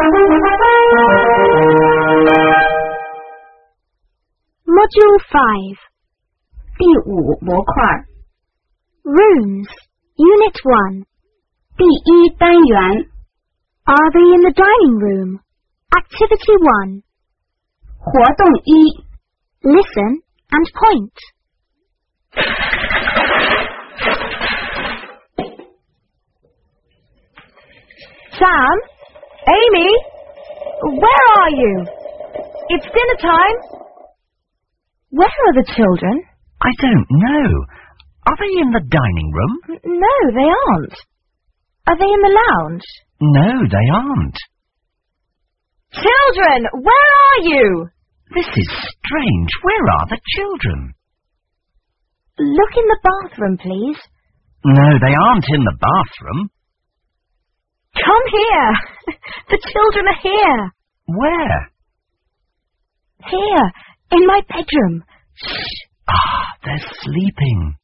Module 5 第5模块 Rooms Unit 1 第1单元 Are they in the dining room? Activity 1 活动1 Listen and point. Sam? Amy? Where are you? It's dinner time. Where are the children? I don't know. Are they in the dining room? No, they aren't. Are they in the lounge? No, they aren't. Children, where are you? This is strange. Where are the children? Look in the bathroom, please. No, they aren't in the bathroom. Come here. The children are here. Where? Here, in my bedroom. Shh. Ah, they're sleeping.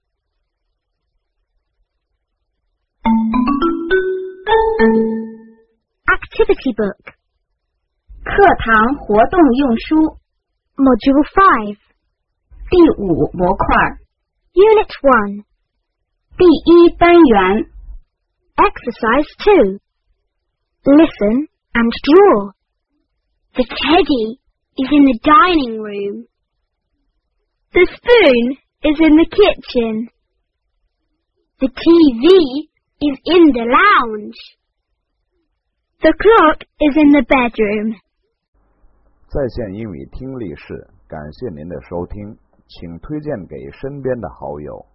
Activity book. 课堂活动用书 Module 5 第5模块 Unit 1 第1单元 Exercise 2 Listen and draw. The teddy is in the dining room. The spoon is in the kitchen. The TV is in the lounge. The clock is in the bedroom. 在线英语听力室，感谢您的收听，请推荐给身边的好友。